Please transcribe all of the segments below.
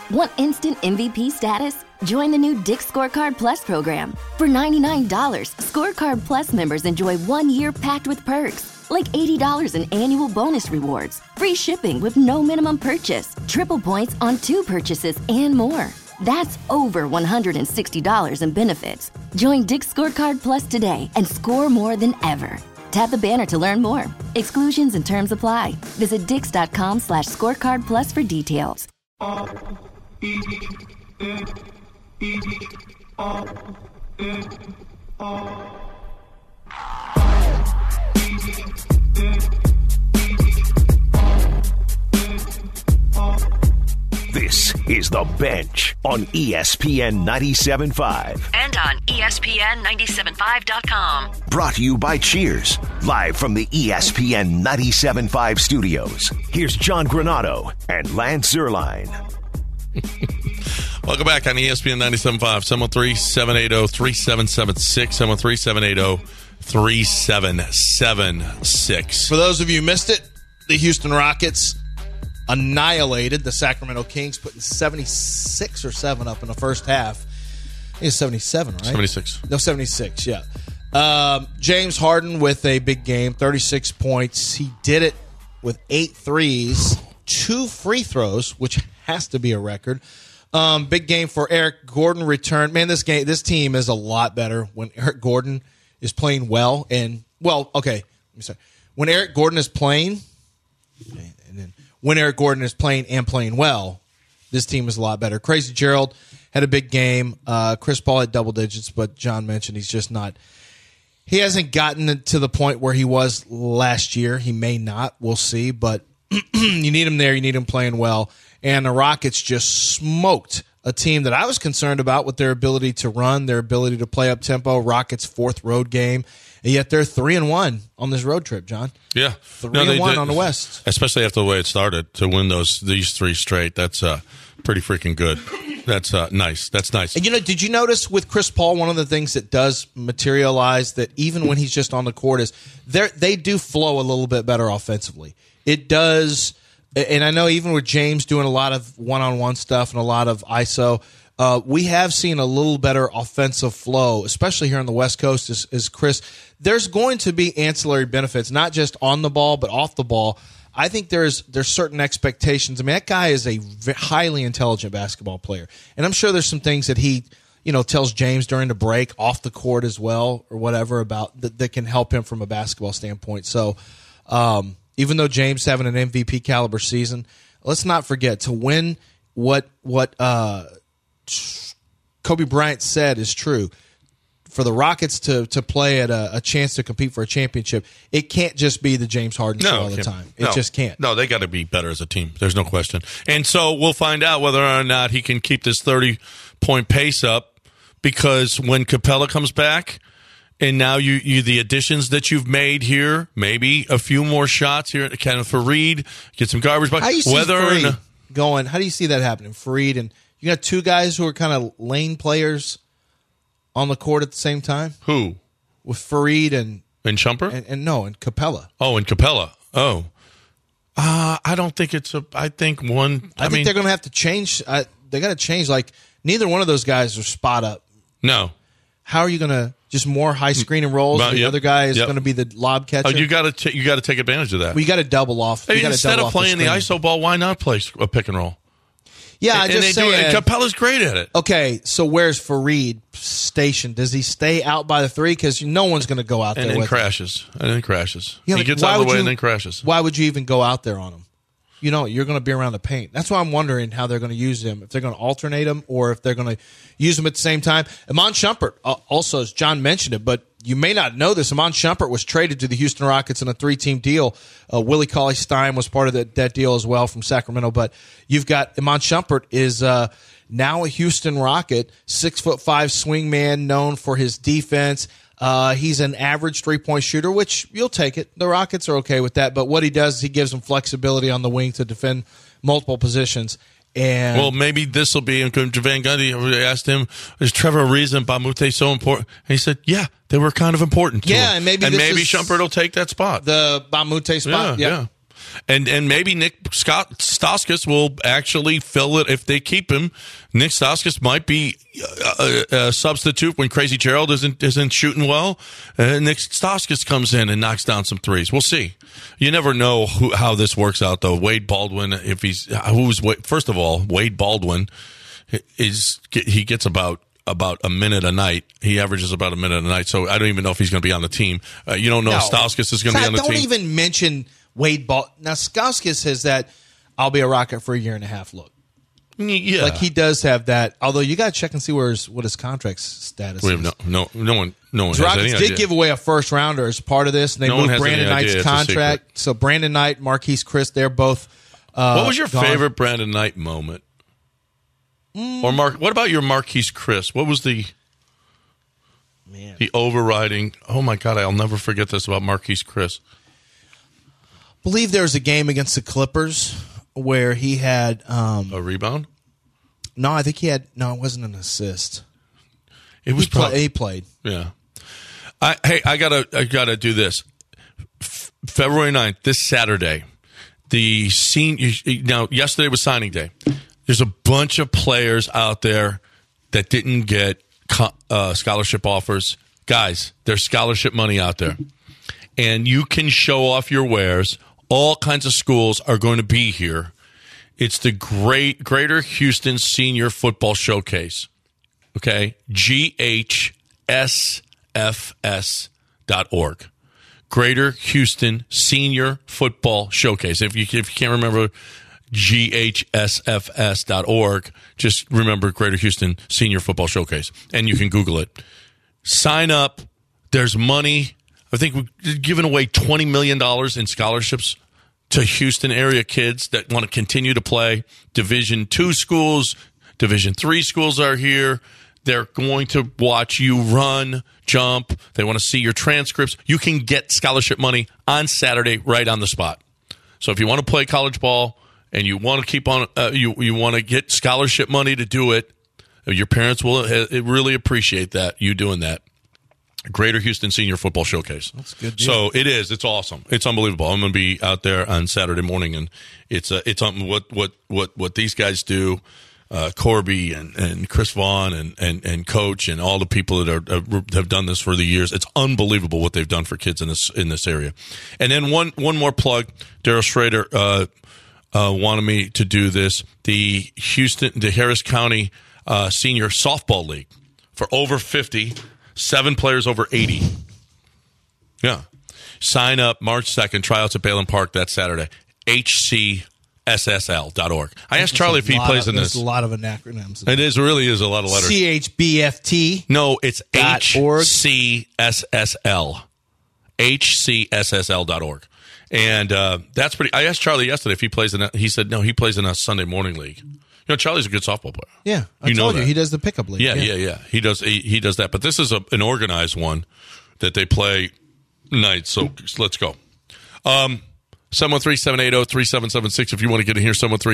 Want instant MVP status? Join the new Dick's Scorecard Plus program. For $99, Scorecard Plus members enjoy 1 year packed with perks, like $80 in annual bonus rewards, free shipping with no minimum purchase, triple points on 2 purchases, and more. That's over $160 in benefits. Join Dick's Scorecard Plus today and score more than ever. Tap the banner to learn more. Exclusions and terms apply. Visit dix.com/scorecard plus for details. This is The Bench on ESPN 97.5. And on ESPN975.com. Brought to you by Cheers, live from the ESPN 97.5 studios. Here's John Granado and Lance Zierlein. Welcome back on ESPN 97.5, 713-780-3776, 713-780-3776. For those of you who missed it, the Houston Rockets annihilated the Sacramento Kings, putting 76 or 7 up in the first half. I think it's 77, right? 76. No, 76, yeah. James Harden with a big game, 36 points. He did it with 8 threes, 2 free throws, which has to be a record. Big game for Eric Gordon return. Man, this team is a lot better when Eric Gordon is playing well. When Eric Gordon is playing, when Eric Gordon is playing and playing well, this team is a lot better. Crazy Gerald had a big game. Chris Paul had double digits, but John mentioned he's just not. He hasn't gotten to the point where he was last year. He may not. We'll see. But you need him there. You need him playing well. And the Rockets just smoked a team that I was concerned about with their ability to run, their ability to play up tempo. Rockets' 4th road game. And yet they're 3-1 on this road trip, John. Yeah. 3-1 on the West. Especially after the way it started, to win these 3 straight. That's pretty freaking good. That's nice. That's nice. And, did you notice with Chris Paul, one of the things that does materialize that even when he's just on the court is they do flow a little bit better offensively. It does. And I know even with James doing a lot of one-on-one stuff and a lot of ISO, we have seen a little better offensive flow, especially here on the West Coast, is Chris. There's going to be ancillary benefits, not just on the ball, but off the ball. I think there's certain expectations. I mean, that guy is a highly intelligent basketball player. And I'm sure there's some things that he, tells James during the break, off the court as well, or whatever, about that can help him from a basketball standpoint. So, even though James having an MVP caliber season, let's not forget to win what Kobe Bryant said is true. For the Rockets to play at a chance to compete for a championship, it can't just be the James Harden show all the time. It just can't. No, they got to be better as a team. There's no question. And so we'll find out whether or not he can keep this 30-point pace up, because when Capella comes back, and now you the additions that you've made here, maybe a few more shots here at Kenneth Faried, get some garbage back. How do you see Faried going? How do you see that happening? Faried, and you got 2 guys who are kind of lane players on the court at the same time. Who? With Faried and Shumpert? And Capella. Oh, and Capella. Oh. I don't think it's a – I think one – I think they're going to have to change. They got to change. Like, neither one of those guys are spot up. No. How are you going to – just more high screen and rolls? The other guy is going to be the lob catcher? Oh, you got to take advantage of that. We got to double off. Instead of playing the ISO ball, why not play a pick and roll? Yeah, and Capella's great at it. Okay, so where's Faried stationed? Does he stay out by the 3? Because no one's going to go out there and with him. And then crashes. Yeah, he gets out of the way and then crashes. Why would you even go out there on him? You're going to be around the paint. That's why I'm wondering how they're going to use him. If they're going to alternate him or if they're going to use him at the same time. Iman Shumpert, also, as John mentioned it, but you may not know this, Iman Shumpert was traded to the Houston Rockets in a 3-team deal. Willie Cauley-Stein was part of that deal as well from Sacramento. But you've got Iman Shumpert is now a Houston Rocket, 6'5" swingman, known for his defense. He's an average 3-point shooter, which you'll take it. The Rockets are okay with that. But what he does is he gives them flexibility on the wing to defend multiple positions. And well, maybe this will be. And Van Gundy asked him, "Is Trevor Ariza and Bamute so important?" And he said, "Yeah, they were kind of important to him." And maybe Shumpert will take that spot, the Bamute spot. Yeah. And maybe Nick Stauskas will actually fill it if they keep him. Nick Stauskas might be a substitute when Crazy Gerald isn't shooting well. Nick Stauskas comes in and knocks down some threes. We'll see. You never know how this works out, though. Wade Baldwin, first of all, Wade Baldwin he gets about a minute a night. He averages about a minute a night, so I don't even know if he's going to be on the team. You don't know if Stauskas is going to be on the team. Don't even mention Wade Baldwin. Now, Stauskas has that I'll be a Rocket for a year and a half look. Yeah. Like he does have that, although you got to check and see what his contract status is. We have no one has Rockets any did idea. give away a first rounder as part of this, and they moved Brandon Knight's contract. So Brandon Knight, Marquise Chris, they're both what was your gone. favorite Brandon Knight moment? Or what about your Marquise Chris? What was the overriding? Oh my God, I'll never forget this about Marquise Chris. I believe there was a game against the Clippers where he had a rebound. No, I think he had. No, it wasn't an assist. It was he played. Yeah. I gotta do this. February 9th, this Saturday, now yesterday was signing day. There's a bunch of players out there that didn't get scholarship offers. Guys, there's scholarship money out there. And you can show off your wares. All kinds of schools are going to be here. It's the Greater Houston Senior Football Showcase. Okay? GHSFS.org. Greater Houston Senior Football Showcase. If you can't remember GHSFS.org, just remember Greater Houston Senior Football Showcase, and you can Google it. Sign up. There's money. I think we're giving away $20 million in scholarships to Houston area kids that want to continue to play. Division II schools, Division III schools are here. They're going to watch you run, jump. They want to see your transcripts. You can get scholarship money on Saturday right on the spot. So if you want to play college ball, and you want to keep on, you want to get scholarship money to do it, your parents will really appreciate that, you doing that. Greater Houston Senior Football Showcase. That's good deal. So it is. It's awesome. It's unbelievable. I'm going to be out there on Saturday morning, and it's what these guys do. Corby and Chris Vaughn and Coach and all the people that have done this for the years. It's unbelievable what they've done for kids in this area. And then one more plug. Daryl Schrader wanted me to do this. The Harris County Senior Softball League for over 50, 7 players over 80. Yeah. Sign up March 2nd, tryouts at Bayland Park that Saturday. HCSSL.org. I asked Charlie if he plays in this. There's a lot of acronyms. It really is a lot of letters. CHBFT. No, it's HCSSL. HCSSL.org. And that's pretty. I asked Charlie yesterday if he plays in that. He said no, he plays in a Sunday morning league. You know, Charlie's a good softball player. Yeah, I told you he does the pickup league. Yeah. He does that. But this is an organized one that they play nights. So let's go. 713-780-3776 if you want to get in here.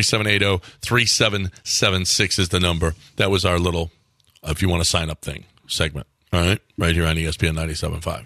713-780-3776 is the number. That was our little, if you want to sign up thing, segment. All right? Right here on ESPN 97.5.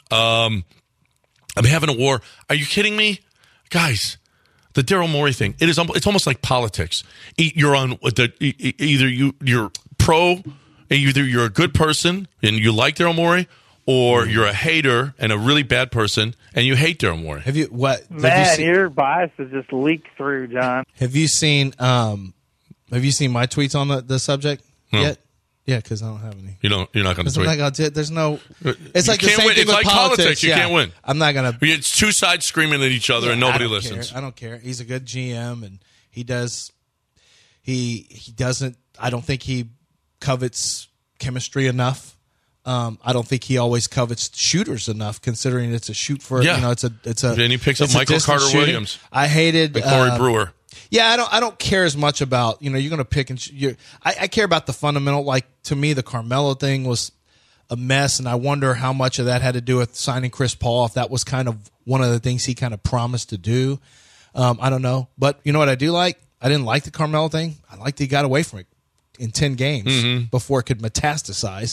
I'm having a war. Are you kidding me? Guys, the Daryl Morey thing, it's almost like politics. You're on either you're pro, either you're a good person and you like Daryl Morey, or you're a hater and a really bad person and you hate Daryl Morey. Your bias has just leaked through, John. Have you seen my tweets on the subject yet? Yeah, because I don't have any. You're not going to tweet. There's no. It's like the same thing it's with like politics. You can't win. I'm not going to. It's two sides screaming at each other and nobody listens. I don't care. He's a good GM and he does. He doesn't. I don't think he covets chemistry enough. I don't think he always covets shooters enough, considering it's a shoot for. Yeah. It's a. And he picks up Michael Carter Williams. I hated Corey Brewer. Yeah, I don't care as much about, you're going to pick and I care about the fundamental. Like, to me, the Carmelo thing was a mess, and I wonder how much of that had to do with signing Chris Paul, if that was kind of one of the things he kind of promised to do. I don't know. But you know what I do like? I didn't like the Carmelo thing. I liked he got away from it in 10 games before it could metastasize.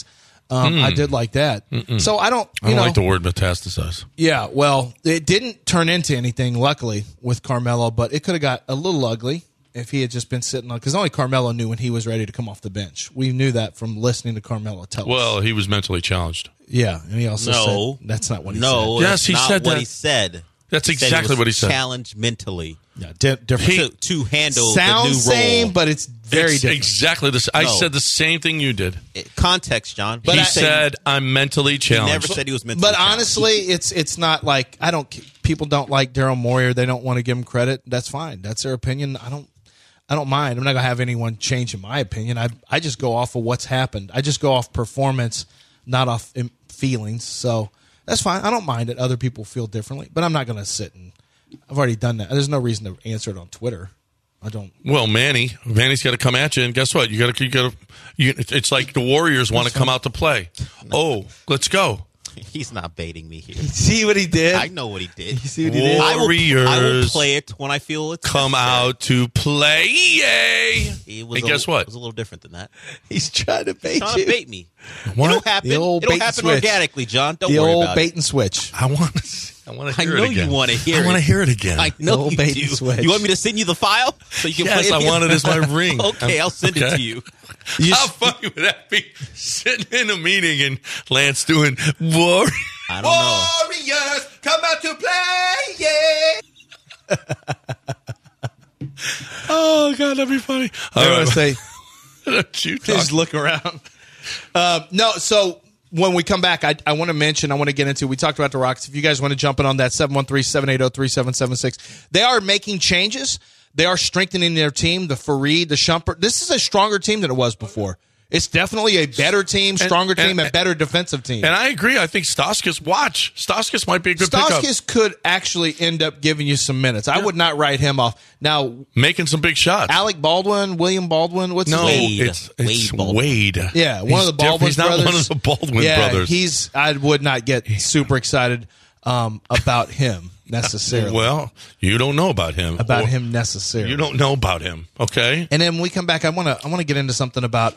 I did like that. So I don't like the word metastasize. Yeah, well, it didn't turn into anything, luckily, with Carmelo, but it could have got a little ugly if he had just been sitting on, because only Carmelo knew when he was ready to come off the bench. We knew that from listening to Carmelo tell us. Well, he was mentally challenged. Yeah, and he also said that's not what he said. No, yes, he said what that. he said. That's exactly what he said. Challenged mentally. Yeah, different. To handle Sounds the new same, role. but it's very different. Exactly this. I said the same thing you did. Context, John. But he said, I'm mentally challenged. He never said he was mentally challenged. But honestly, it's not like people don't like Daryl Morey or they don't want to give him credit. That's fine. That's their opinion. I don't mind. I'm not going to have anyone change in my opinion. I just go off of what's happened. I just go off performance, not off feelings. So that's fine. I don't mind that other people feel differently, but I'm not going to sit and I've already done that. There's no reason to answer it on Twitter. I don't. Well, Manny's got to come at you, and guess what? You got to. It's like the Warriors want to come out to play. Oh, let's go. He's not baiting me here. You see what he did? I know what he did. You see what he did? Warriors, I will play it when I feel it's come necessary. out to play. Yay! And guess what? It was a little different than that. He's trying to bait He's trying you. to bait me. What? It'll happen. The old It'll bait and happen switch. organically, John. Don't The worry old about bait it. I and switch. want to I hear know it again. you want to hear it. I want to hear it again. I know old you bait do. and switch. You want me to send you the file so you can Yes, play it? I want it as my ring. Okay, I'll send it to you. How funny would that be? Sitting in a meeting and Lance doing Warriors. I don't know. Warriors, come out to play, yeah. Oh, God, that'd be funny. I want to say, You just look around. No, so when we come back, I want to mention, I want to get into, we talked about the Rockets. If you guys want to jump in on that, 713-780-3776. They are making changes. They are strengthening their team, the Fareed, the Shumpert. This is a stronger team than it was before. It's definitely a better team, stronger team, and better defensive team. And I agree. I think Stauskas might be a good pickup. Stauskas could actually end up giving you some minutes. I would not write him off. Now, making some big shots. Alec Baldwin, William Baldwin, what's his name? It's Baldwin. Wade. Yeah, one of the Baldwin He's not brothers. one of the Baldwin brothers. I would not get super excited about him necessarily. Well, you don't know about him. Him necessarily. You don't know about him, okay? And then when we come back, I want to get into something about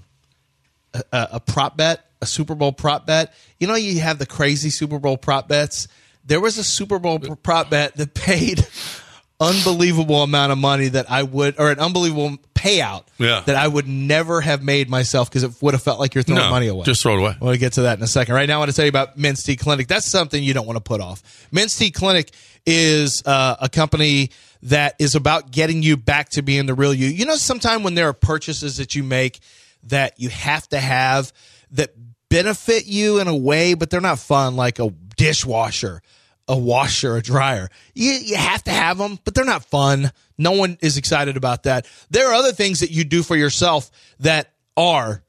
a prop bet, a Super Bowl prop bet. You know, you have the crazy Super Bowl prop bets. There was a Super Bowl prop bet that paid unbelievable amount of money that I would, or an unbelievable payout that I would never have made myself because it would have felt like you're throwing money away. Just throw it away. We'll get to that in a second. Right now, I want to tell you about Men's T Clinic. That's something you don't want to put off. Men's T Clinic is a company that is about getting you back to being the real you. You know, sometimes when there are purchases that you make that you have to have that benefit you in a way, but they're not fun, like a dishwasher, a washer, a dryer. You have to have them, but they're not fun. No one is excited about that. There are other things that you do for yourself that are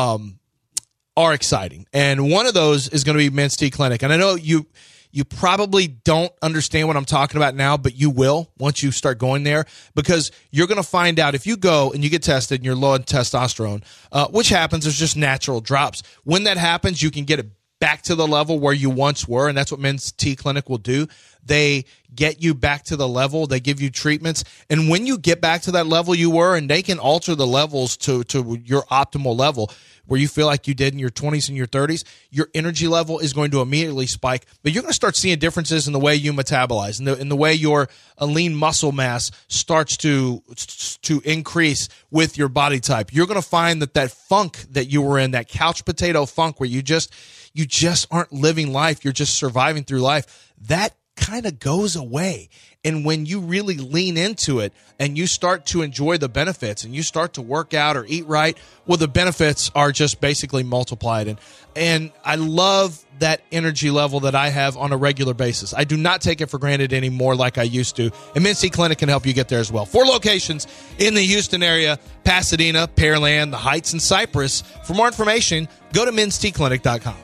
exciting. And one of those is going to be Men's T Clinic. And I know you probably don't understand what I'm talking about now, but you will once you start going there, because you're going to find out if you go and you get tested and you're low in testosterone, which happens, there's just natural drops. When that happens, you can get it back to the level where you once were, and that's what Men's T Clinic will do. They get you back to the level. They give you treatments. And when you get back to that level you were, and they can alter the levels to your optimal level, where you feel like you did in your 20s and your 30s, your energy level is going to immediately spike. But you're going to start seeing differences in the way you metabolize, in the way your lean muscle mass starts to increase with your body type. You're going to find that funk that you were in, that couch potato funk where you just aren't living life, you're just surviving through life, that kind of goes away. And when you really lean into it and you start to enjoy the benefits and you start to work out or eat right, well, the benefits are just basically multiplied. And I love that energy level that I have on a regular basis. I do not take it for granted anymore like I used to. And Men's T Clinic can help you get there as well. 4 locations in the Houston area: Pasadena, Pearland, the Heights, and Cypress. For more information, go to mensteclinic.com.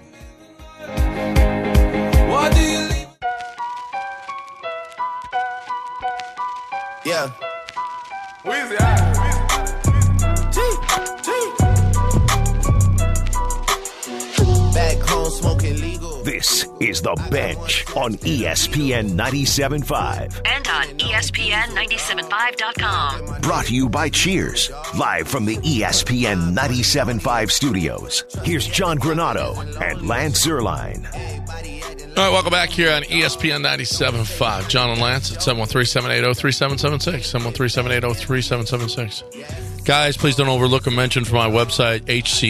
What do you leave? Yeah. Weezy, Back home smoking legal. This is is The Bench on ESPN 97.5. And on ESPN975.com. Brought to you by Cheers, live from the ESPN 97.5 studios. Here's John Granado and Lance Zierlein. All right, welcome back here on ESPN 97.5. John and Lance at 713-780-3776. 713-780-3776. Guys, please don't overlook a mention from my website,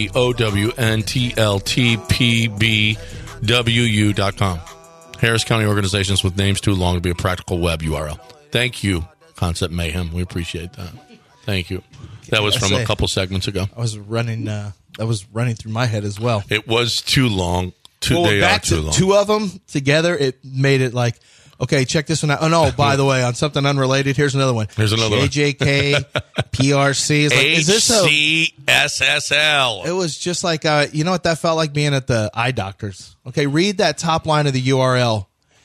HCOWNTLTPBWU.com. Harris County organizations with names too long to be a practical web URL. Thank you, Concept Mayhem. We appreciate that. Thank you. That was from a couple segments ago. I was running. That was running through my head as well. It was too long. Back to two of them together, it made it like, okay, check this one out. Oh, no, by the way, on something unrelated, here's another one. Here's another one. JJK, PRC. It's like, is this HCSSL. It was just like, you know what that felt like being at the eye doctor's? Okay, read that top line of the URL.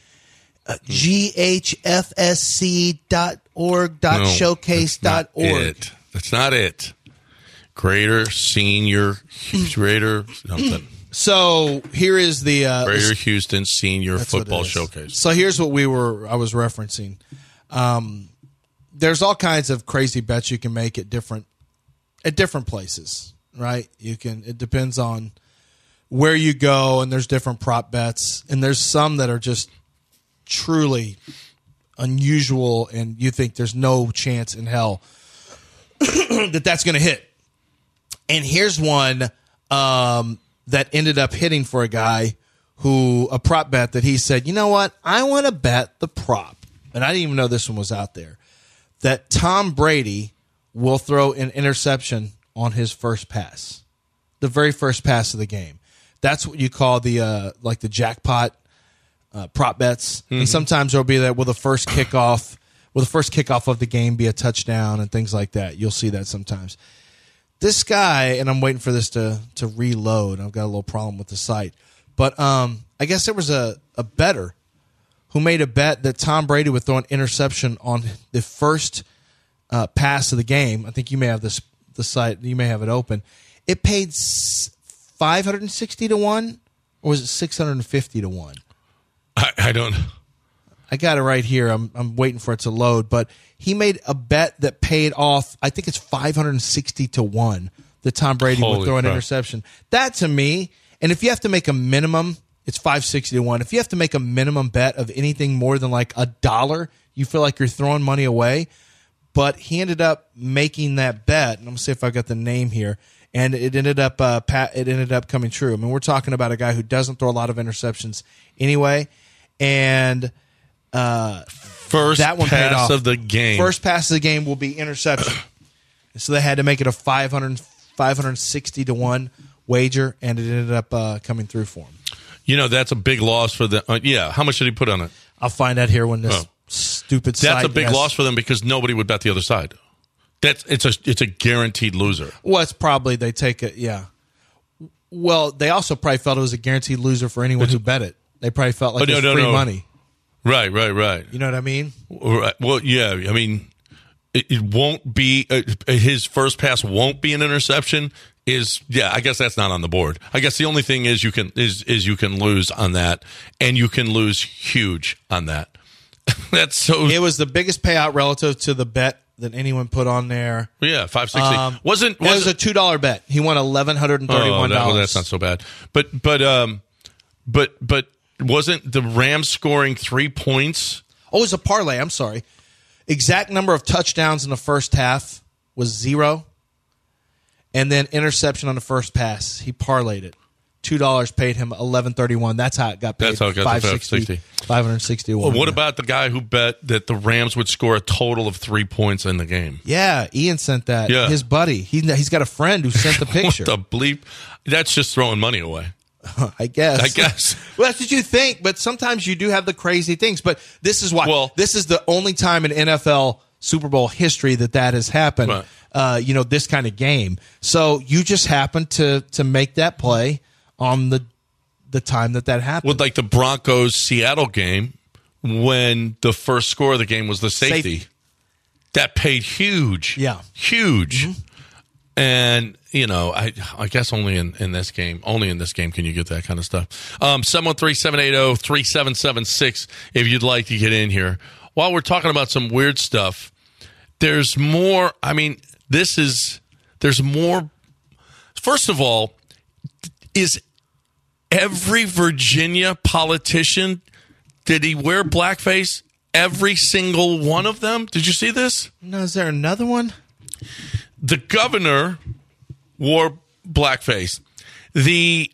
ghfsc.org.showcase.org. That's not it. Greater Senior, Greater something. So here is the Greater Houston Senior Football Showcase. So here's what I was referencing. There's all kinds of crazy bets you can make at different places, right? It depends on where you go, and there's different prop bets, and there's some that are just truly unusual, and you think there's no chance in hell that's going to hit. And here's one that ended up hitting for a guy a prop bet that he said, you know what? I want to bet the prop. And I didn't even know this one was out there. That Tom Brady will throw an interception on his first pass. The very first pass of the game. That's what you call the jackpot prop bets. Mm-hmm. And sometimes there'll be that will the first kickoff of the game be a touchdown and things like that. You'll see that sometimes. This guy, and I'm waiting for this to reload. I've got a little problem with the site. But I guess there was a bettor who made a bet that Tom Brady would throw an interception on the first pass of the game. I think you may have the site. You may have it open. It paid 560 to 1, or was it 650 to 1? I don't know. I got it right here. I'm waiting for it to load, but he made a bet that paid off. I think it's 560 to 1 that Tom Brady would throw an interception. That to me, and if you have to make a minimum, it's 560 to 1. If you have to make a minimum bet of anything more than like $1, you feel like you're throwing money away. But he ended up making that bet, and I'm gonna see if I got the name here. And it ended up coming true. I mean, we're talking about a guy who doesn't throw a lot of interceptions anyway, and first that one paid off. Of the game. First pass of the game will be interception. So they had to make it a 560 to 1 wager, and it ended up coming through for him. You know, that's a big loss for them. How much did he put on it? I'll find out here when this stupid site. That's a big loss for them because nobody would bet the other side. It's a guaranteed loser. Well, it's probably they take it. Yeah. Well, they also probably felt it was a guaranteed loser for anyone who bet it. They probably felt like it was free money. Right. You know what I mean? Right. Well, yeah. I mean, it won't be his first pass won't be an interception. I guess that's not on the board. I guess the only thing is you can lose on that, and you can lose huge on that. That's so. It was the biggest payout relative to the bet that anyone put on there. Yeah, $560. It was a $2 bet. He won $1,131. Well, that's not so bad. But wasn't the Rams scoring 3 points? Oh, it was a parlay. I'm sorry. Exact number of touchdowns in the first half was 0. And then interception on the first pass. He parlayed it. $2 paid him $1,131. That's how it got paid. That's how it got to 561. Well, what about the guy who bet that the Rams would score a total of 3 points in the game? Yeah, Ian sent that. Yeah. His buddy. He's got a friend who sent the picture. What the bleep? That's just throwing money away. I guess. Well, that's what you think, but sometimes you do have the crazy things. But this is why. Well, this is the only time in NFL Super Bowl history that has happened. Right. This kind of game. So you just happen to make that play on the time that happened. With like the Broncos-Seattle game, when the first score of the game was the safety. That paid huge. Yeah. Huge. Mm-hmm. And, I guess only in this game can you get that kind of stuff. 713-780-3776 if you'd like to get in here. While we're talking about some weird stuff, there's more. I mean, there's more. First of all, is every Virginia politician, did he wear blackface? Every single one of them? Did you see this? No, is there another one? The governor wore blackface. The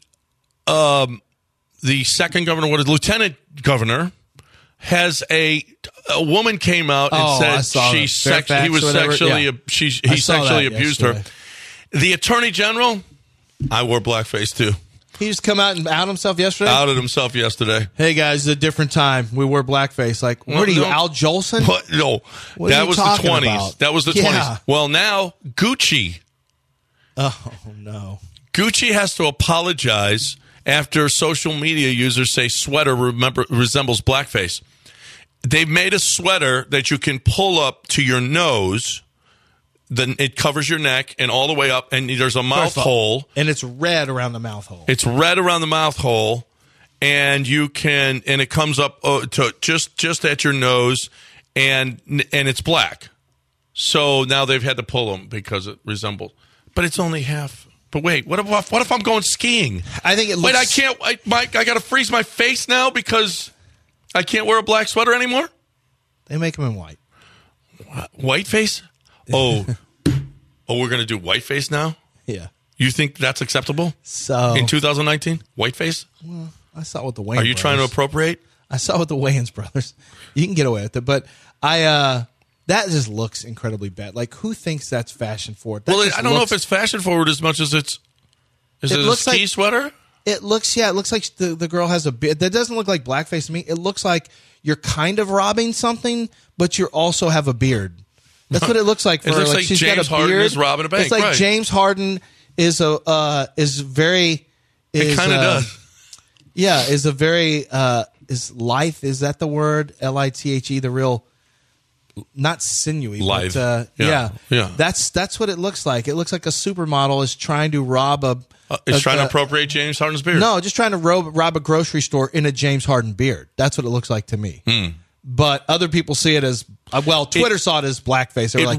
second governor, lieutenant governor, has a woman came out and said he sexually abused her. The attorney general, I wore blackface too. He just come out and out himself yesterday? Outed himself yesterday. Hey, guys, it's a different time. We wore blackface. Like, what are you, Al Jolson? No, that was the 20s. That was the 20s. Well, now, Gucci. Oh, no. Gucci has to apologize after social media users say sweater resembles blackface. They've made a sweater that you can pull up to your nose. Then it covers your neck and all the way up, and there's a mouth hole. And it's red around the mouth hole. It's red around the mouth hole, and it comes up to just at your nose, and it's black. So now they've had to pull them because it resembles. But it's only half. But wait, what if I'm going skiing? I think it looks... Wait, I can't. Mike, I got to freeze my face now because I can't wear a black sweater anymore? They make them in white. White face? Oh, we're going to do whiteface now? Yeah. You think that's acceptable? So in 2019, whiteface? Well, I saw it with the Wayans. Are you trying to appropriate? I saw it with the Wayans brothers. You can get away with it, but that just looks incredibly bad. Like, who thinks that's fashion forward? Well, I don't know if it's fashion forward as much as it's. Is it a ski sweater? It looks like the girl has a beard. That doesn't look like blackface to me. It looks like you're kind of robbing something, but you also have a beard. That's what it looks like for her. Like she's James got a Harden beard. is robbing a bank. It's like right. James Harden is very. It kind of does. Yeah, is a very is lithe. Is that the word? Lithe. The real, not sinewy. Lithe. But, yeah. That's what it looks like. It looks like a supermodel is trying to rob a. Is trying to appropriate James Harden's beard. No, just trying to rob a grocery store in a James Harden beard. That's what it looks like to me. But other people see it as Twitter saw it as blackface. They were like,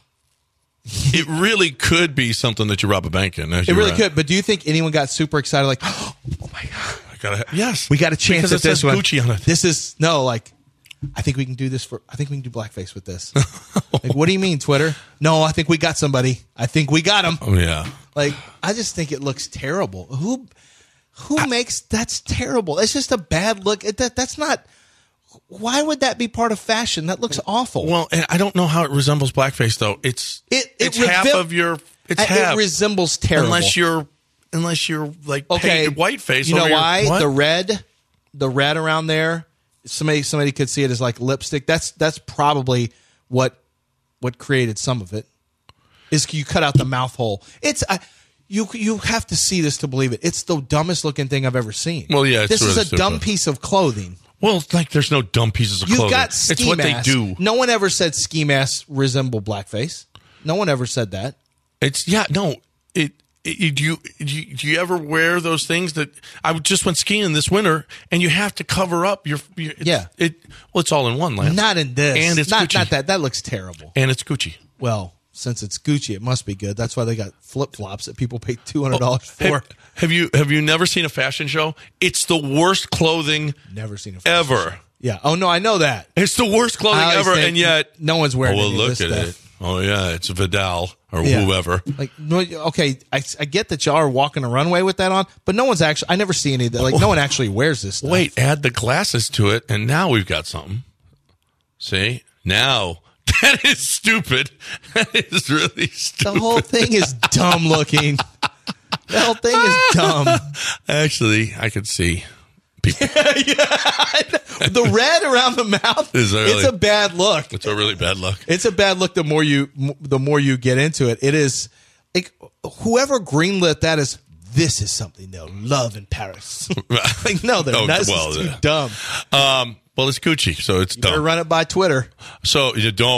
it really could be something that you rob a bank in. It really could. But do you think anyone got super excited? Like, oh my god, yes, we got a chance because at this one. Gucci on it. This is I think we can do this I think we can do blackface with this. Like, what do you mean, Twitter? No, I think we got somebody. I think we got him. Oh yeah. Like, I just think it looks terrible. Who makes that's terrible? It's just a bad look. That's not. Why would that be part of fashion? That looks awful. Well, and I don't know how it resembles blackface though. It's half of your. It's half. It resembles terrible. Unless you're like okay, painted whiteface. You know why? What? The red around there. Somebody could see it as like lipstick. That's probably what created some of it. Is you cut out the mouth hole. It's you have to see this to believe it. It's the dumbest looking thing I've ever seen. Well, yeah, this is a dumb piece of clothing. Well, it's like there's no dumb pieces of clothing. You've got ski It's what masks. they do. No one ever said ski masks resemble blackface. No one ever said that. Do you ever wear those things that I just went skiing this winter and you have to cover up your it's all in one, Lance. Not in this. And it's not Gucci. that looks terrible. And it's Gucci. Well, since it's Gucci, it must be good. That's why they got flip-flops that people pay $200 for. Have you never seen a fashion show? It's the worst clothing Never seen a fashion ever. show. Yeah. Oh no, I know that. It's the worst clothing ever, and yet no one's wearing any of look this at stuff. it. Oh yeah, it's Vidal or whoever. Like, no, okay, I get that y'all are walking a runway with that on, but no one's actually. I never see any of that. Like, no one actually wears this stuff. Wait, add the glasses to it, and now we've got something. See, now that is stupid. That is really stupid. The whole thing is dumb looking. The whole thing is dumb. Actually, I could see people. The red around the mouth it's a bad look. It's a really bad look. It's a bad look the more you get into it. It is like whoever greenlit that this is something they'll love in Paris. Like, no, they're not. This is too dumb. Well, it's Gucci, so it's You dumb. better run it by Twitter. So you don't.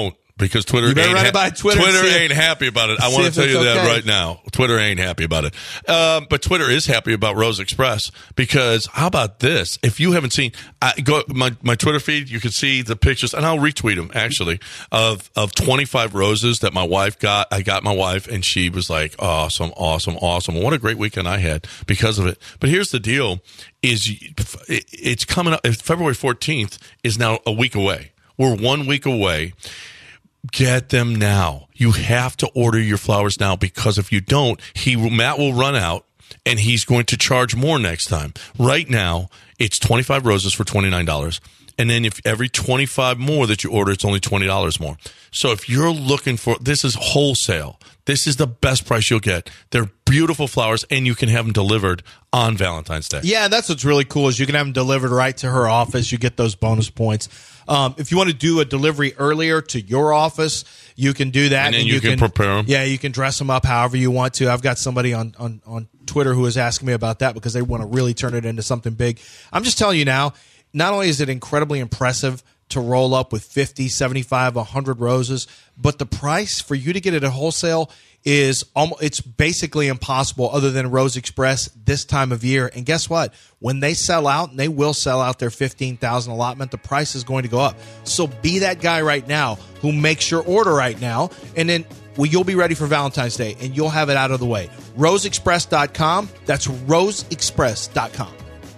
because Twitter You better ain't run it by Twitter and see if- ain't happy about it. I see want to if tell you it's that okay. right now. Twitter ain't happy about it. But Twitter is happy about Rose Express because how about this? If you haven't seen, go my Twitter feed, you can see the pictures, and I'll retweet them actually of 25 roses that my wife got. I got my wife, and she was like, awesome. What a great weekend I had because of it. But here's the deal: is it's coming up. February 14th is now a week away. We're 1 week away. Get them now. You have to order your flowers now because if you don't, Matt will run out and he's going to charge more next time. Right now, it's 25 roses for $29. And then if every 25 more that you order, it's only $20 more. So if you're looking for, this is wholesale. This is the best price you'll get. They're beautiful flowers, and you can have them delivered on Valentine's Day. Yeah, that's what's really cool is you can have them delivered right to her office. You get those bonus points. If you want to do a delivery earlier to your office, you can do that. And then you can prepare them. Yeah, you can dress them up however you want to. I've got somebody on Twitter who is asking me about that because they want to really turn it into something big. I'm just telling you now, not only is it incredibly impressive to roll up with 50, 75, 100 roses, but the price for you to get it at wholesale is it's basically impossible other than Rose Express this time of year. And guess what? When they sell out, and they will sell out their 15,000 allotment, the price is going to go up. So be that guy right now who makes your order right now, and then you'll be ready for Valentine's Day, and you'll have it out of the way. RoseExpress.com. That's RoseExpress.com.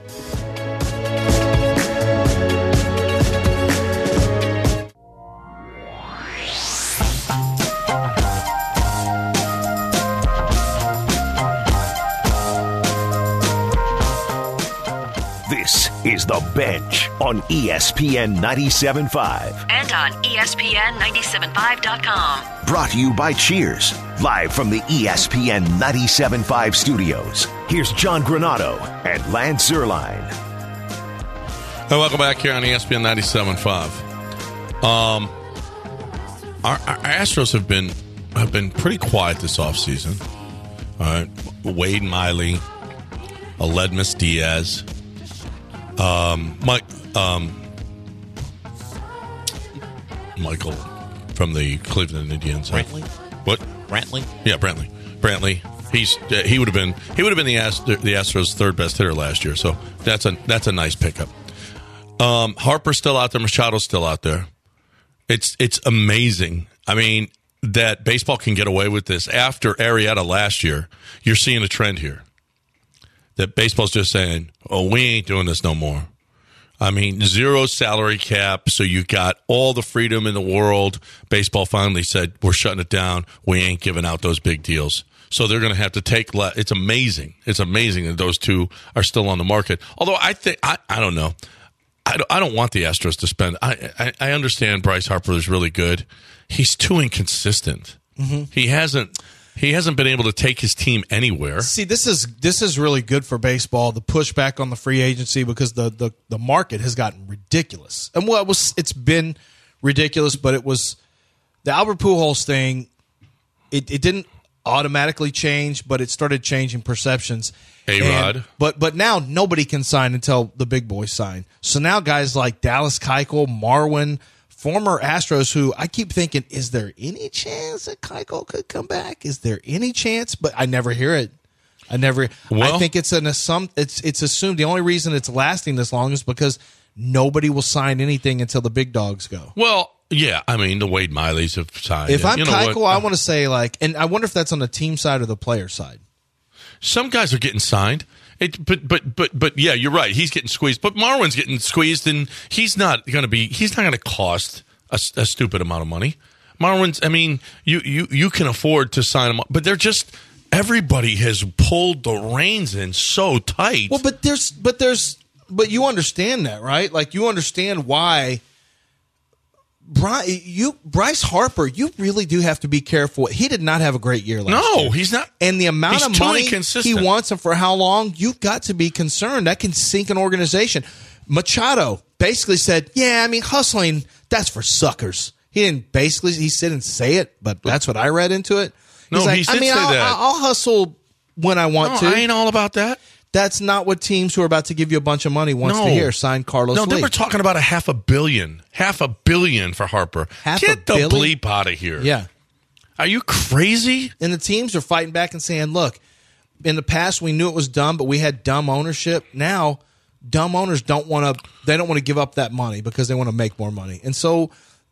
This is The Bench on ESPN 97.5. And on ESPN 97.5.com. Brought to you by Cheers, live from the ESPN 97.5 studios. Here's John Granado and Lance Zierlein. Hey, welcome back here on ESPN 97.5. Our Astros have been pretty quiet this offseason. All right, Wade Miley, Aledmus Diaz, Michael from the Cleveland Indians. Brantley? What? Brantley? Yeah, Brantley. He would have been the Astros' third best hitter last year. So that's a nice pickup. Harper's still out there. Machado's still out there. It's amazing. I mean, that baseball can get away with this. After Arrieta last year, you're seeing a trend here. That baseball's just saying, oh, we ain't doing this no more. I mean, zero salary cap, so you got all the freedom in the world. Baseball finally said, we're shutting it down. We ain't giving out those big deals. So they're going to have to take it's amazing. It's amazing that those two are still on the market. Although I think, I don't know. I don't want the Astros to spend. I understand Bryce Harper is really good. He's too inconsistent. Mm-hmm. He hasn't been able to take his team anywhere. See, this is really good for baseball. The pushback on the free agency because the market has gotten ridiculous. And it's been ridiculous, but it was the Albert Pujols thing. It didn't automatically change, but it started changing perceptions. A-Rod. But now nobody can sign until the big boys sign. So now guys like Dallas Keuchel, Marwin, former Astros who I keep thinking, is there any chance that Keuchel could come back? Is there any chance? But I never hear it. I think it's it's assumed. The only reason it's lasting this long is because nobody will sign anything until the big dogs go. Well, yeah, I mean, the Wade Mileys have signed. If I'm Keuchel, I want to say and I wonder if that's on the team side or the player side. Some guys are getting signed. But yeah, you're right. He's getting squeezed. But Marwin's getting squeezed, and he's not going to cost a stupid amount of money. Marwin's, I mean, you can afford to sign him up, but they're just everybody has pulled the reins in so tight. Well, but you understand that, right? Like you understand why. Bryce Harper, you really do have to be careful. He did not have a great year last year. No, he's not. And the amount of money he wants and for how long, you've got to be concerned. That can sink an organization. Machado basically said, yeah, I mean, hustling, that's for suckers. He didn't say it, but that's what I read into it. He did say that. I'll hustle when I want to. I ain't all about that. That's not what teams who are about to give you a bunch of money wants to hear. Sign Carlos Lee. No, they were talking about $500 million. $500 million for Harper. Get the bleep out of here. Yeah. Are you crazy? And the teams are fighting back and saying, look, in the past we knew it was dumb, but we had dumb ownership. Now, dumb owners don't want to give up that money because they want to make more money. And so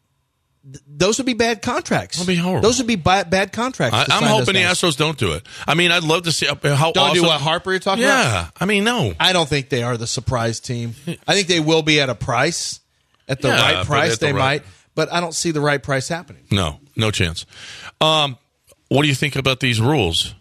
those would be bad contracts. That'd be horrible. Those would be bad contracts. I'm hoping the Astros don't do it. I mean, I'd love to see how don't awesome. do what Harper you're talking about? Yeah. I mean, no. I don't think they are the surprise team. I think they will be at a price. At the right price, they might. But I don't see the right price happening. No chance. What do you think about these rules?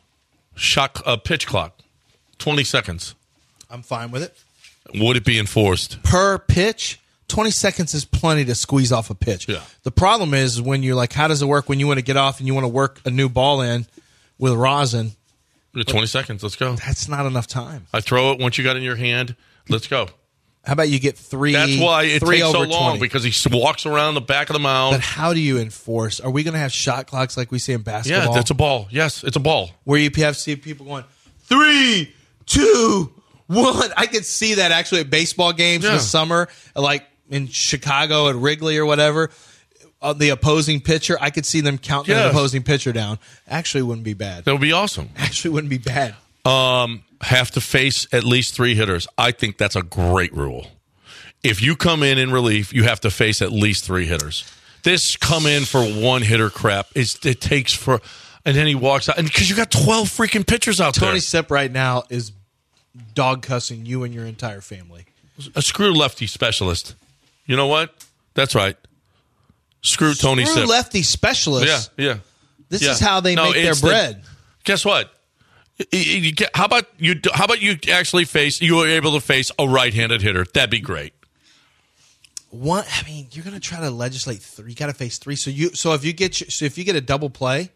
Pitch clock, 20 seconds. I'm fine with it. Would it be enforced? Per pitch, 20 seconds is plenty to squeeze off a pitch. Yeah. The problem is when you're like, how does it work when you want to get off and you want to work a new ball in with rosin? 20 seconds. Let's go. That's not enough time. I throw it once you got it in your hand. Let's go. How about you get three? That's why it takes so long 20. because he walks around the back of the mound. But how do you enforce? Are we going to have shot clocks like we see in basketball? Yeah, that's a ball. Yes, it's a ball. Where you have to see people going 3, 2, 1. I could see that actually at baseball games in the summer, like in Chicago at Wrigley or whatever. The opposing pitcher, I could see them counting the opposing pitcher down. Actually, wouldn't be bad. That would be awesome. Actually, wouldn't be bad. Have to face at least 3 hitters. I think that's a great rule. If you come in relief, you have to face at least 3 hitters. This come in for 1 hitter crap. It takes for, and then he walks out, and because you got 12 freaking pitchers out there. Tony Sepp right now is dog cussing you and your entire family. A screw lefty specialist. You know what? That's right. Screw Tony Sepp. Lefty specialist. Yeah. This is how they make their bread. Guess what? How about you actually you were able to face a right-handed hitter? That'd be great. What? I mean, you're going to try to legislate 3. You got to face 3. So if you get a double play,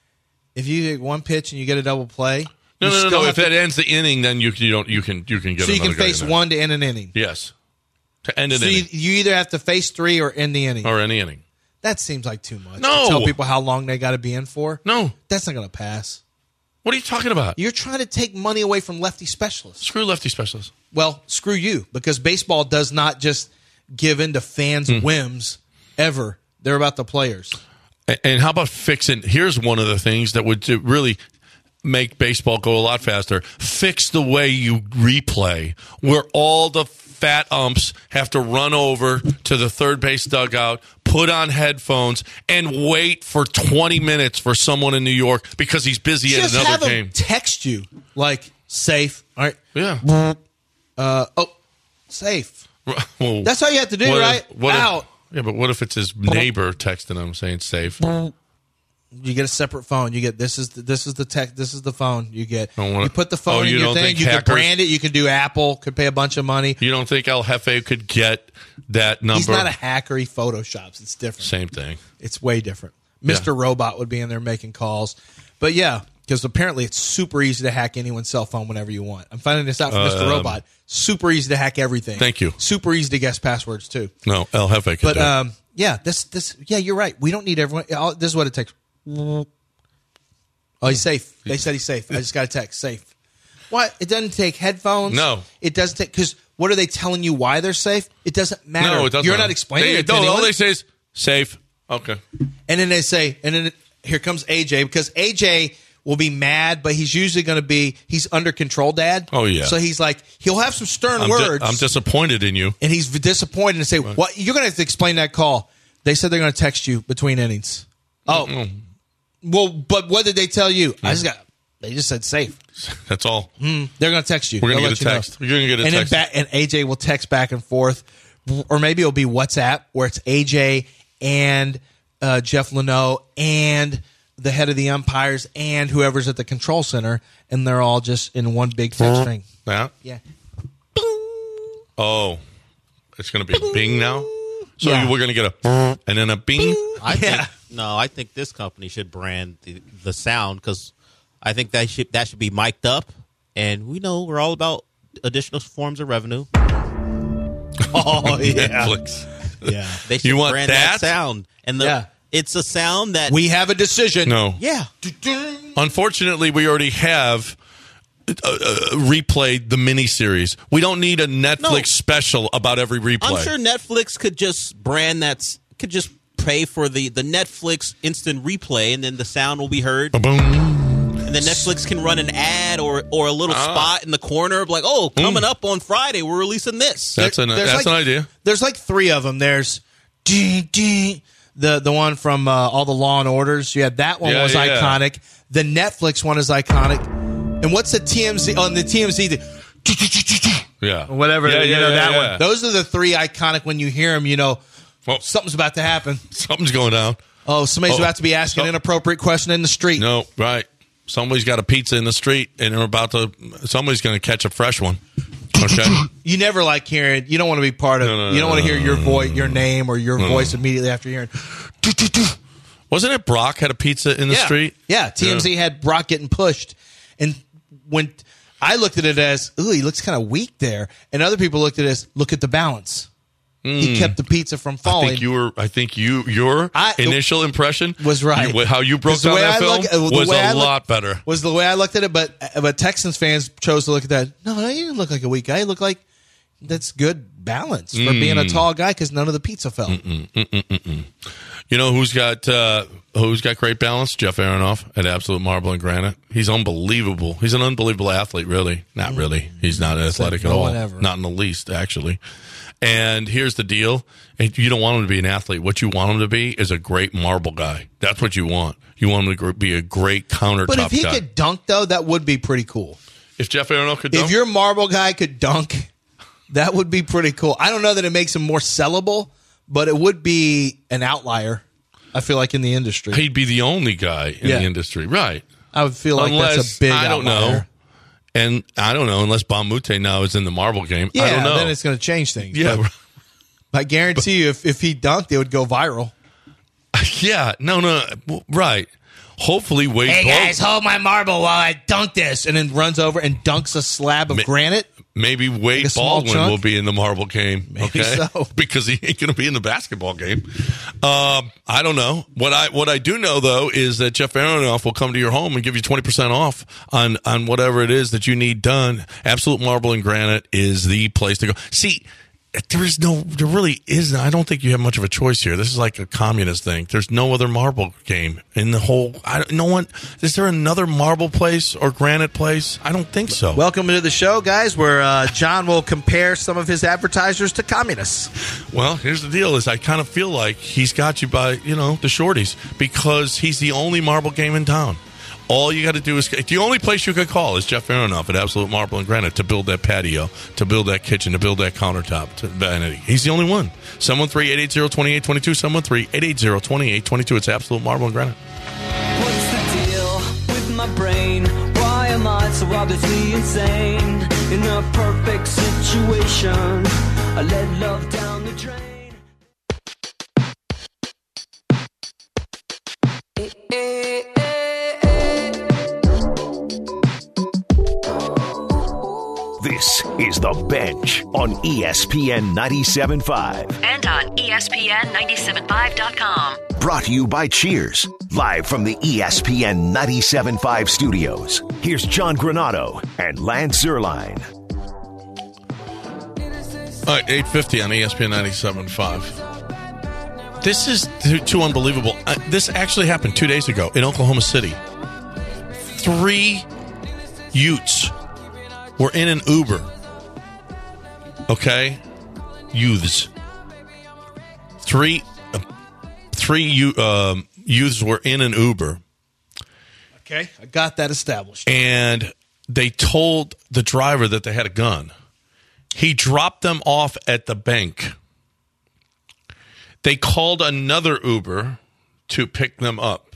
if you get 1 pitch and you get a double play, no. If that ends the inning, then you can get. So you can face 1 to end an inning. Yes, to end an inning. You either have to face 3 or end the inning. Or any inning. That seems like too much. No. To tell people how long they got to be in for. No, that's not going to pass. What are you talking about? You're trying to take money away from lefty specialists. Screw lefty specialists. Well, screw you, because baseball does not just give in to fans' whims ever. They're about the players. And how about fixing? Here's one of the things that would really make baseball go a lot faster. Fix the way you replay, where all the fat umps have to run over to the third base dugout, put on headphones, and wait for 20 minutes for someone in New York because he's busy at another have game. Him text you like safe. All right. Yeah. Safe. Well, that's all you have to do, right? Out. Yeah, but what if it's his neighbor texting him saying safe? You get a separate phone. You get this is the tech. This is the phone. You get. You put the phone in you your thing. You can brand it. You can do Apple. Could pay a bunch of money. You don't think El Jefe could get that number? He's not a hacker. He photoshops. It's different. Same thing. It's way different. Mr. Robot would be in there making calls, but yeah, because apparently it's super easy to hack anyone's cell phone whenever you want. I'm finding this out from Mr. Robot. Super easy to hack everything. Thank you. Super easy to guess passwords too. No, El Jefe could. But yeah, you're right. We don't need everyone. This is what it takes. Oh, he's safe. They said he's safe. I just got a text. Safe. What? It doesn't take headphones? No. It doesn't take, because what are they telling you why they're safe? It doesn't matter. No, it doesn't. You're not explaining it to anyone. All they say is safe. Okay. And then they say, here comes AJ, because AJ will be mad, but he's usually going to be, he's under control, Dad. Oh, yeah. So he's like, he'll have some stern words. I'm disappointed in you. And he's disappointed and say, what? You're going to have to explain that call. They said they're going to text you between innings. Oh. Mm-hmm. Well, but what did they tell you? They just said safe. That's all. They're going to text you. We're going to get a text. You're going to get a text. And AJ will text back and forth. Or maybe it'll be WhatsApp, where it's AJ and Jeff Leno and the head of the umpires and whoever's at the control center, and they're all just in one big text string. Yeah? Yeah. Oh. It's going to be Bing now? So we're going to get a and then a Bing? I think this company should brand the sound, because I think that should be mic'd up, and we know we're all about additional forms of revenue. Oh yeah, Netflix. Yeah, they should brand that sound, and it's a sound that we have a decision. No, yeah. Unfortunately, we already have replay the miniseries. We don't need a Netflix special about every replay. I'm sure Netflix could just could just pay for the Netflix instant replay, and then the sound will be heard. Boom. And then Netflix can run an ad or a little spot in the corner of like, oh, coming up on Friday, we're releasing this. That's an idea. There's like 3 of them. There's the one from all the Law and Orders. Yeah, that one was iconic. The Netflix one is iconic. And what's the TMZ on the TMZ? Whatever. That one. Those are the 3 iconic. When you hear them, you know, something's about to happen. Something's going down. Oh, somebody's about to be asking an inappropriate question in the street. No, right. Somebody's got a pizza in the street, and somebody's going to catch a fresh one. Okay. You never like hearing. You don't want to be part of. You don't want to hear your voice, your name, or your voice immediately after hearing. Wasn't it Brock had a pizza in the street? Yeah, TMZ had Brock getting pushed, and when I looked at it as, ooh, he looks kind of weak there, and other people looked at it as, look at the balance. He kept the pizza from falling. I think your initial impression was right. How you broke down that film was a lot better. Was the way I looked at it, but Texans fans chose to look at that. No, he didn't look like a weak guy. He looked like that's good balance for being a tall guy because none of the pizza fell. You know who's got great balance? Jeff Aronoff at Absolute Marble and Granite. He's unbelievable. He's an unbelievable athlete. Really, not really. He's not athletic at all. Not in the least, actually. And here's the deal. You don't want him to be an athlete. What you want him to be is a great marble guy. That's what you want. You want him to be a great countertop guy. But if he could dunk, though, that would be pretty cool. If Jeff Aronoff could dunk? If your marble guy could dunk, that would be pretty cool. I don't know that it makes him more sellable, but it would be an outlier, I feel like, in the industry. He'd be the only guy in the industry. Right. I would feel like that's a big outlier. I don't know. And I don't know, unless Bamute now is in the marble game. Yeah, I don't know. Then it's going to change things. Yeah. But I guarantee you, if he dunked, it would go viral. Yeah. No. Right. Hopefully Wade Hey, guys, hold my marble while I dunk this. And then runs over and dunks a slab of granite. Maybe Wade Baldwin will be in the marble game. Maybe so. Because he ain't going to be in the basketball game. I don't know. What I do know, though, is that Jeff Aronoff will come to your home and give you 20% off on whatever it is that you need done. Absolute Marble and Granite is the place to go. See, there really isn't. I don't think you have much of a choice here. This is like a communist thing. There's no other marble game in the whole. Is there another marble place or granite place? I don't think so. Welcome to the show, guys, where John will compare some of his advertisers to communists. Well, here's the deal: is I kind of feel like he's got you by the shorties because he's the only marble game in town. All you got to do is the only place you could call is Jeff Aronoff at Absolute Marble and Granite to build that patio, to build that kitchen, to build that countertop. He's the only one. 713-880-2822. 713-880-2822. It's Absolute Marble and Granite. What's the deal with my brain? Why am I so obviously insane? In a perfect situation, I let love down the drain. This is The Bench on ESPN 97.5. And on ESPN975.com. Brought to you by Cheers. Live from the ESPN 97.5 studios. Here's John Granado and Lance Zierlein. All right, 8:50 on ESPN 97.5. This is too unbelievable. This actually happened 2 days ago in Oklahoma City. 3 Utes were in an Uber. Okay? Youths. Three youths were in an Uber. Okay, I got that established. And they told the driver that they had a gun. He dropped them off at the bank. They called another Uber to pick them up.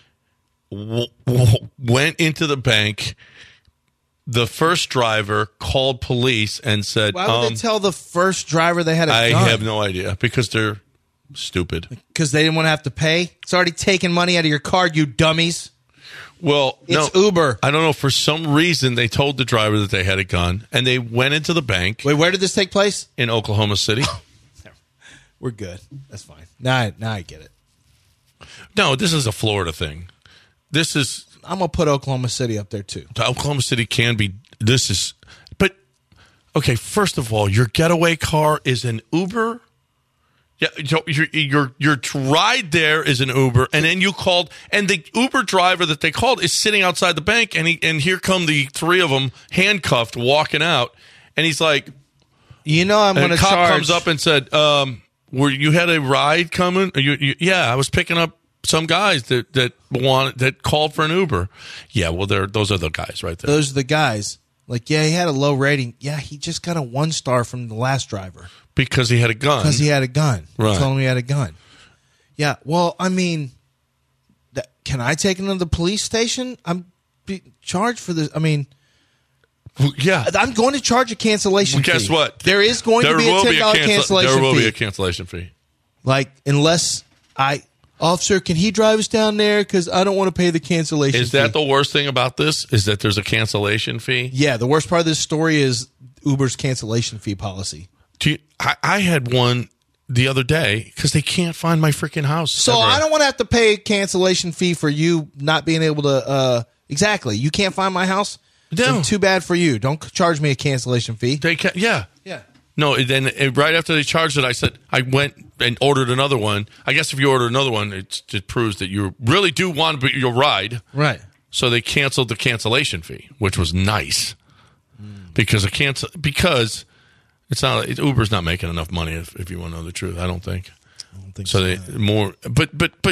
Went into the bank. The first driver called police and said, why would they tell the first driver they had a gun? I have no idea, because they're stupid. Because they didn't want to have to pay? It's already taking money out of your card, you dummies. Well, it's Uber. I don't know. For some reason, they told the driver that they had a gun, and they went into the bank. Wait, where did this take place? In Oklahoma City. We're good. That's fine. Now I get it. No, this is a Florida thing. This is... gonna put Oklahoma City up there too. Oklahoma City can be. But okay. First of all, your getaway car is an Uber. Yeah, your ride there is an Uber, and then you called, and the Uber driver that they called is sitting outside the bank, and here come the three of them handcuffed, walking out, and he's like, I'm going to charge. Cop comes up and said, you had a ride coming? Yeah, I was picking up some guys that called for an Uber. Yeah, well, those are the guys right there. Those are the guys. Like, yeah, he had a low rating. Yeah, he just got a 1-star from the last driver. Because he had a gun. Right. He told him he had a gun. Yeah, well, I mean, can I take him to the police station? I'm charged for this. I mean, yeah. I'm going to charge a cancellation fee. Guess what? There is going to be a $10 cancellation fee. There will be a cancellation fee. Like, unless officer, can he drive us down there? Because I don't want to pay the cancellation fee. Is that the worst thing about this? Is that there's a cancellation fee? Yeah, the worst part of this story is Uber's cancellation fee policy. I had one the other day because they can't find my freaking house. So I don't want to have to pay a cancellation fee for you not being able to. Exactly, you can't find my house. No, too bad for you. Don't charge me a cancellation fee. They can't. Yeah. No. Then right after they charged it, I went and ordered another one. I guess if you order another one, it proves that you really do want your ride. Right. So they canceled the cancellation fee, which was nice because it's not Uber's not making enough money. If you want to know the truth, I don't think so. They more, but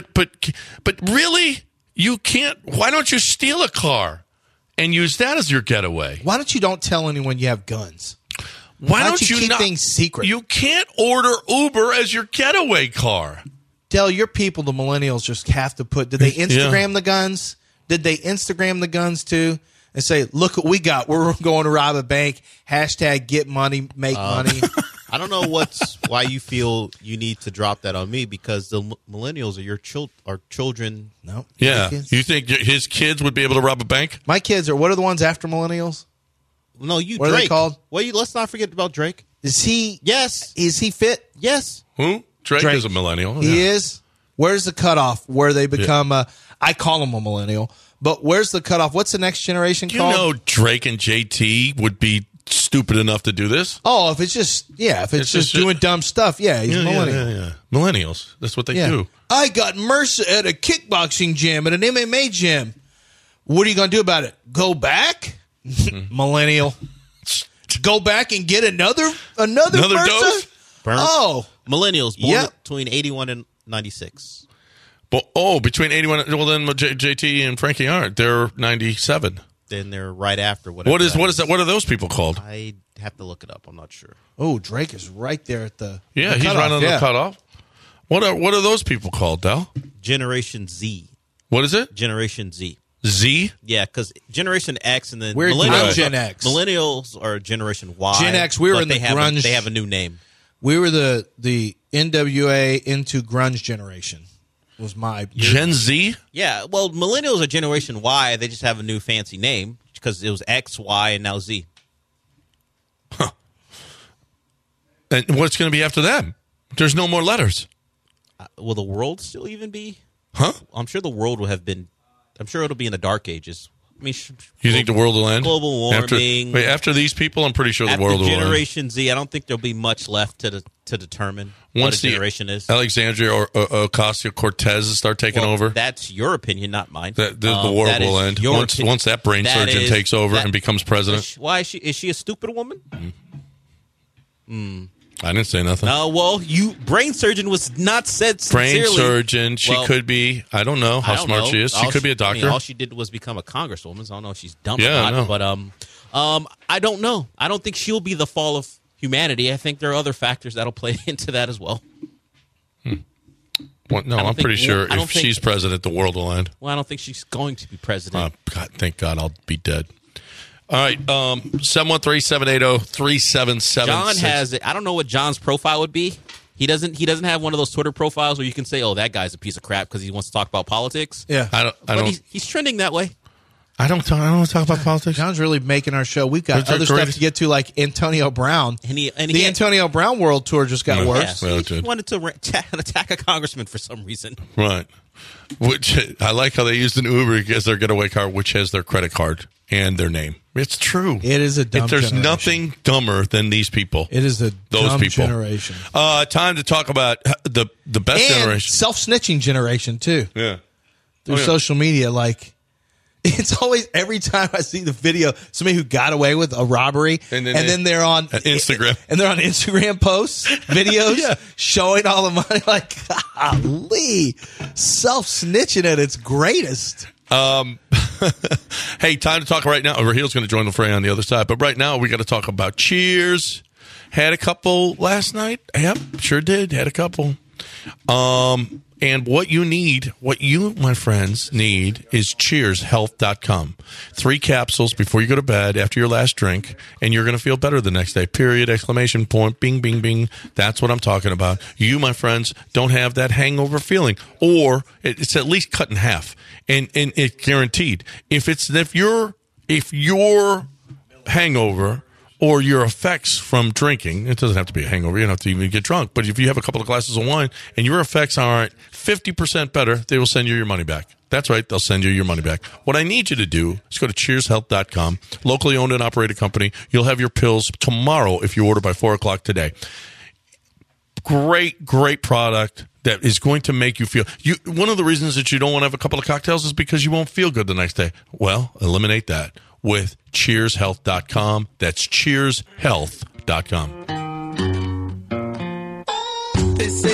really, you can't. Why don't you steal a car and use that as your getaway? Why don't you tell anyone you have guns? Why don't you keep things secret? You can't order Uber as your getaway car. Dell, your people, the millennials, just have to put. Did they Instagram the guns? Did they Instagram the guns too? And say, look what we got. We're going to rob a bank. Hashtag get money, make money. I don't know why you feel you need to drop that on me because the millennials are children. No. Yeah. You think his kids would be able to rob a bank? My kids are. What are the ones after millennials? No, what Drake. Are they called? Well, let's not forget about Drake. Is he? Yes. Is he fit? Yes. Who? Drake is a millennial. He is. Where's the cutoff where they become I call him a millennial. But where's the cutoff? What's the next generation called? You know Drake and JT would be stupid enough to do this? Oh, if it's just doing dumb stuff, he's millennial. Yeah. Millennials. That's what they do. I got MRSA at a kickboxing gym, at an MMA gym. What are you going to do about it? Go back? Millennial. Go back and get another MRSA? Dose? Oh. Millennials born between 81 and 96. Between 81, well then JT and Frankie aren't. They're 97. Then they're right after whatever. What is that? What are those people called? I have to look it up. I'm not sure. Oh, Drake is right there at the he's right on the cutoff. What are those people called, Del? Generation Z. What is it? Generation Z. Z? Yeah, because Generation X and then millennials. Gen X. Millennials are Generation Y. Gen X. We were in the grunge. They have a new name. We were the NWA into grunge generation. Was my Gen Z? Yeah, well, millennials are Generation Y. They just have a new fancy name because it was X, Y, and now Z. Huh. And what's going to be after them? There's no more letters. Will the world still even be? Huh? I'm sure the world will have been. I'm sure it'll be in the dark ages. I mean, you think the world will end? Global warming. After these people, I'm pretty sure the world will end. Generation Z, I don't think there'll be much left to determine what a generation is. Alexandria or Ocasio-Cortez start taking over. That's your opinion, not mine. The world will end once that brain surgeon takes over and becomes president. Why is she? Is she a stupid woman? I didn't say nothing. No, well, brain surgeon was not said sincerely. Brain surgeon, she could be. I don't know how smart she is. She could be a doctor. All she did was become a congresswoman. So I don't know if she's dumb or not. But I don't know. I don't think she'll be the fall of humanity. I think there are other factors that'll play into that as well. Well, no, I'm pretty sure if she's president, the world will end. Well, I don't think she's going to be president. God, thank God, I'll be dead. All right, 713-780-3776. John has it. I don't know what John's profile would be. He doesn't have one of those Twitter profiles where you can say, "Oh, that guy's a piece of crap" because he wants to talk about politics. Yeah, I don't. He's trending that way. I don't want to talk about politics. John's really making our show. We've got other stuff to get to, like Antonio Brown. The Antonio Brown World Tour just got worse. Yeah, so he wanted to attack a congressman for some reason. Right. Which I like how they used an Uber as their getaway car, which has their credit card and their name. It's true. It is a dumb There's generation. nothing dumber than these people. It is a Those dumb people. generation. Time to talk about the best And generation. self-snitching generation, too. Yeah. Through social media, like, it's always, every time I see the video, somebody who got away with a robbery, and then they're on Instagram. And they're on Instagram posts, videos, showing all the money. Like, golly, self-snitching at its greatest. Hey, time to talk right now. Rahil's going to join the fray on the other side. But right now, we got to talk about Cheers. Had a couple last night. Yep, sure did. Had a couple. And what you, my friends, need is CheersHealth.com. 3 capsules before you go to bed after your last drink, and you're going to feel better the next day. Period, exclamation point, bing, bing, bing. That's what I'm talking about. You, my friends, don't have that hangover feeling, or it's at least cut in half, and it's guaranteed. If your hangover or your effects from drinking, it doesn't have to be a hangover, you don't have to even get drunk, but if you have a couple of glasses of wine and your effects aren't 50% better, they will send you your money back. That's right, they'll send you your money back. What I need you to do is go to CheersHealth.com, locally owned and operated company. You'll have your pills tomorrow if you order by 4 o'clock today. Great product that is going to make you feel. One of the reasons that you don't want to have a couple of cocktails is because you won't feel good the next day. Well, eliminate that with CheersHealth.com. That's CheersHealth.com. They say